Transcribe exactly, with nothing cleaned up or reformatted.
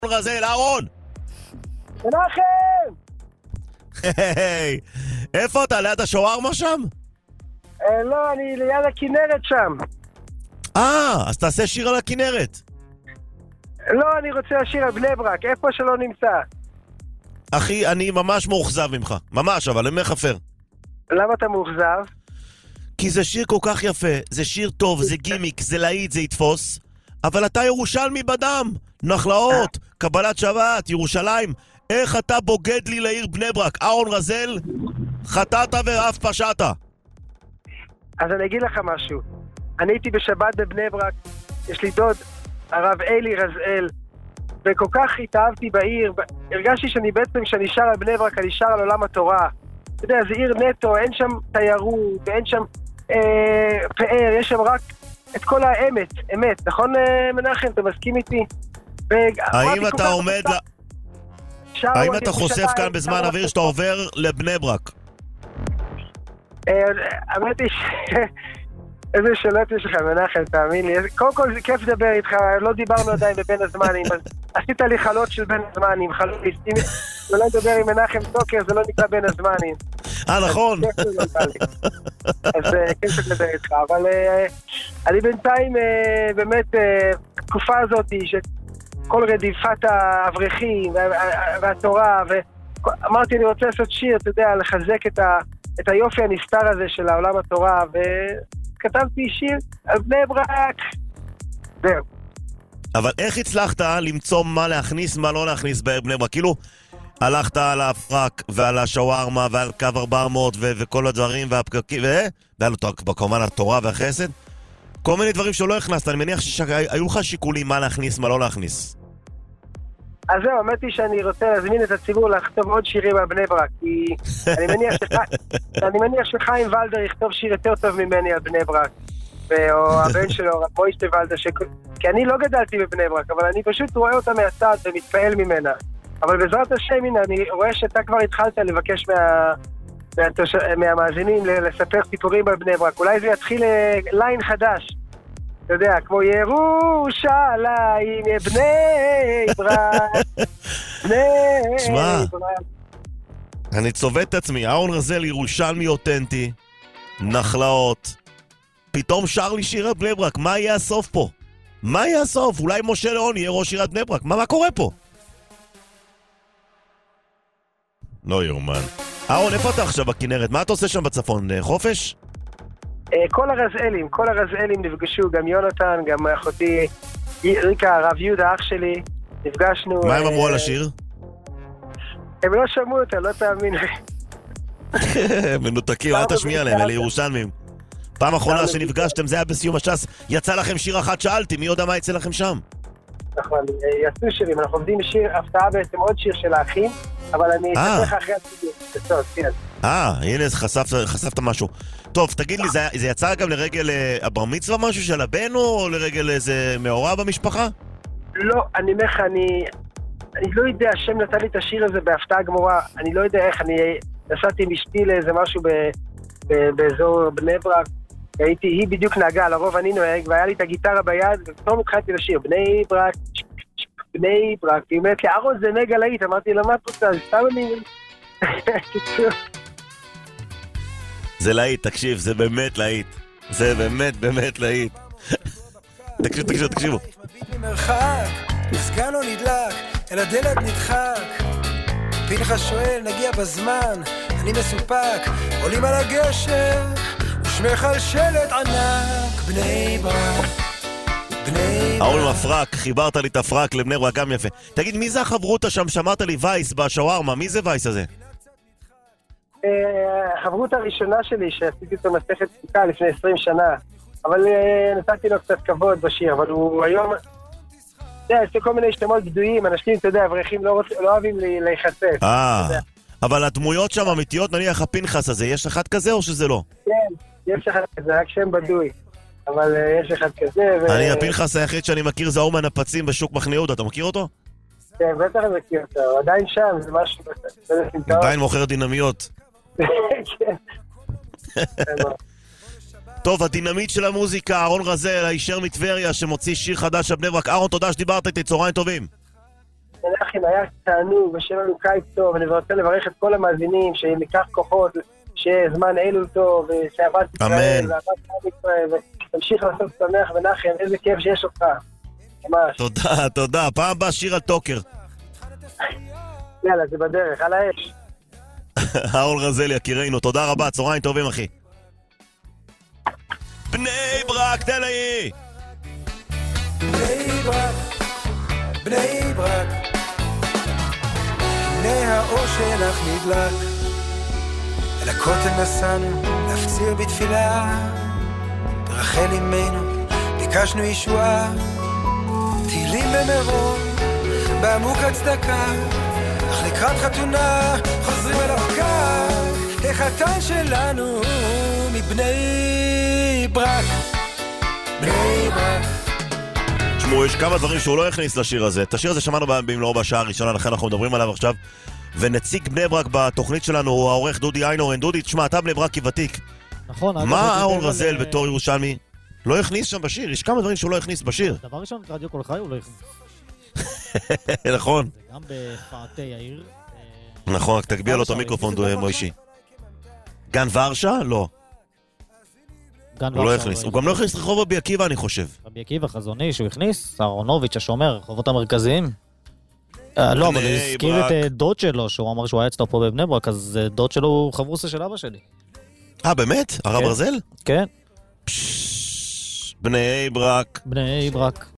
רזל, אהרון! מנחם! היי, איפה אתה? ליד השווארמה שם? אה, לא, אני ליד הכנרת שם. אה, אז תעשה שיר על הכנרת. לא, אני רוצה לשיר על בני ברק, איפה שלא נמצא. אחי, אני ממש מאוכזב ממך. ממש, אבל אני מחפר. למה אתה מאוכזב? כי זה שיר כל כך יפה, זה שיר טוב, זה גימיק, זה להיט, זה יתפוס. אבל אתה ירושלמי בדם. נחלאות, קבלת שבת, ירושלים. איך אתה בוגד לי לעיר בני ברק? אהרון רזל, חטאת ואף פשעת. אז אני אגיד לך משהו. אני הייתי בשבת בבני ברק, יש לי דוד, הרב אלי רזאל, וכל כך התאהבתי בעיר, הרגשתי שאני בעצם, כשאני שר על בני ברק, אני שר על עולם התורה. אתה יודע, זה עיר נטו, אין שם תיירות, אין שם אה, פאר, יש שם רק את כל האמת, אמת. נכון מנחם, אתה מסכים איתי? האם אתה עומד ל... האם אתה חושף כאן בזמן אוויר שאתה עובר לבני ברק? האמת היא ש... איזה שאלות יש לך מנחם, תאמין לי. קודם כל זה כיף לדבר איתך, לא דיברנו עדיין בבין הזמנים, אז עשית לי חלות של בין הזמנים, חלות ליסטים, ולא לדבר עם מנחם טוקר, זה לא נקרא בין הזמנים. אה, נכון. אז כיף לדבר איתך, אבל אני בינתיים באמת, התקופה הזאת שכל רדיפת האברכים והתורה, ואמרתי אני רוצה לעשות שיר, אתה יודע, לחזק את היופי הנסתר הזה של העולם התורה, ו... כתבתי שיר על בני ברק. זהו. אבל איך הצלחת למצוא מה להכניס, מה לא להכניס בבני ברק? כאילו, הלכת על הפרק ועל השווארמה ועל קו ארבע מאות ו- וכל הדברים והפקקים, ו... ועל כמובן התורה והחסד. כל מיני דברים שלא הכנסת. אני מניח שהיו לך שיקולים מה להכניס, מה לא להכניס. אז זהו, האמת היא שאני רוצה להזמין את הציבור לכתוב עוד שירים על בני ברק, כי אני מניח, שח... אני מניח שחיים ולדר יכתוב שיר יותר טוב ממני על בני ברק, או הבן שלו, מוישה ולדר, ש... כי אני לא גדלתי בבני ברק, אבל אני פשוט רואה אותה מהצד ומתפעל ממנה. אבל בעזרת השם, הנה, אני רואה שאתה כבר התחלת לבקש מה... מהתוש... מהמאזינים לספר סיפורים על בני ברק. אולי זה יתחיל ליין חדש. אתה יודע, כמו ירושלים, בני ברק, בני שמה, ברק. אני צובט את עצמי, אהרון רזל ירושלמי אותנטי, נחלאות, פתאום שר לי שיר על בני ברק, מה יהיה הסוף פה? מה יהיה הסוף? אולי משה ליאון יהיה ראש עיריית בני ברק, מה, מה קורה פה? לא יאומן. אהרון, איפה אתה עכשיו בכנרת? מה אתה עושה שם בצפון? חופש? כל הרזאלים, כל הרזאלים נפגשו, גם יונתן, גם אחותי ריקה, הרב יהודה, אח שלי, נפגשנו. מה הם אמרו על השיר? הם לא שמעו אותה, לא תאמין. מנותקים, אל תשמיע להם, אלה ירושלמים. פעם אחרונה שנפגשתם, זה היה בסיום הש"ס, יצא לכם שיר אחת, שאלתי, מי יודע מה יצא לכם שם? נכון, יצאו שירים, אנחנו עובדים שיר, הפתעה בעצם עוד שיר של האחים, אבל אני אצטרך אחרי הסיום, בסוף, כן. אה, הנה, חשפת משהו. טוב, תגיד לי, זה יצא גם לרגל הבר מצווה משהו של הבן, או לרגל איזה מאורע במשפחה? לא, אני אומר לך, אני... אני לא יודע, השם נתן לי את השיר הזה בהפתעה גמורה, אני לא יודע איך, אני נסעתי עם אשתי לאיזה משהו באזור בני ברק, הייתי, היא בדיוק נהגה, לרוב אני נוהג, והיה לי את הגיטרה ביד, ופתאום התחלתי לשיר, בני ברק, בני ברק, והיא אומרת לי, אהרון זה נגע להיט, אמרתי לה, מה את רוצה? סתם אני... זה להיט, תקשיב, זה באמת להיט. זה באמת, באמת להיט. תקשיב, תקשיב, תקשיבו. מסגן לא נדלק, אלא דלת נדחק. פנחס שואל, נגיע בזמן, אני מסופק, עולים על הגשר, ושמך על שלט ענק, בני ברק, בני ברק. אהרון הפרק, חיברת לי את הפרק לבני ברק, גם יפה. תגיד, מי זה החברותה שם? שמעת לי וייס בשווארמה, מי זה וייס הזה? החברות הראשונה שלי שעשיתי אותו מסכת סוכה לפני עשרים שנה, אבל נתתי לו קצת כבוד בשיר, אבל הוא היום, אתה יודע, יש לו כל מיני שתמות בדויים, אנשים, אתה יודע, אברכים לא אוהבים להיחשף. אה, אבל הדמויות שם אמיתיות, נניח הפנחס הזה, יש אחד כזה או שזה לא? כן, יש אחד כזה, רק שם בדוי, אבל יש אחד כזה. אני, הפנחס היחיד שאני מכיר זה האומן הפצים בשוק מחנה יהודה, אתה מכיר אותו? כן, בטח אני מכיר אותו, הוא עדיין שם, זה משהו... עדיין מוכר דינמיות. טוב, הדינמיט של המוזיקה, אהרון רזל, הישר מטבריה, שמוציא שיר חדש על בני ברק. אהרון, תודה שדיברת איתי, צהריים טובים. מנחם, היה תענוג, ושיהיה לנו קיץ טוב, אני רוצה לברך את כל המאזינים, שניקח כוחות, שזמן אלול טוב, ושאהבת ישראל, ואהבת עם ישראל, ותמשיך לעשות שמח, מנחם, איזה כיף שיש אותך. ממש. תודה, תודה. פעם הבאה שיר על טוקר. יאללה, זה בדרך, על האש. האול רזל, יקירנו, תודה רבה, צהריים טובים, אחי. בני ברק, תן לי! בני ברק, בני ברק, הנה האור שלך נדלק, אל הכותל נסענו, להפציר בתפילה, ברחל אמנו, ביקשנו ישועה, תהילים במירון, בעמוק הצדקה, אך לקראת חתונה, חוזרים אל הקו, החתן שלנו מבני ברק, בני ברק. תשמעו, יש כמה דברים שהוא לא הכניס לשיר הזה. את השיר הזה שמענו במלואו בשעה הראשונה, לכן אנחנו מדברים עליו עכשיו. ונציג בני ברק בתוכנית שלנו הוא העורך דודי איינורן. דודי, תשמע, אתה בני ברקי ותיק. נכון. מה האול רזל בתור ירושלמי לא הכניס שם בשיר? יש כמה דברים שהוא לא הכניס בשיר. דבר ראשון, רדיו כל חי הוא לא הכניס. נכון. זה גם בפאתי העיר. נכון, רק תגביה לו את המיקרופון, מוישי. גן ורשה? לא. הוא לא הכניס. הוא גם לא הכניס רחוב רבי עקיבא, אני חושב. רבי עקיבא חזוני שהוא הכניס, אהרונוביץ' השומר, רחובות המרכזיים. לא, אבל הוא הזכיר את דוד שלו, שהוא אמר שהוא היה אצלו פה בבני ברק, אז דוד שלו הוא חברוסה של אבא שלי. אה, באמת? הרב רזל? כן. בני ברק. בני ברק.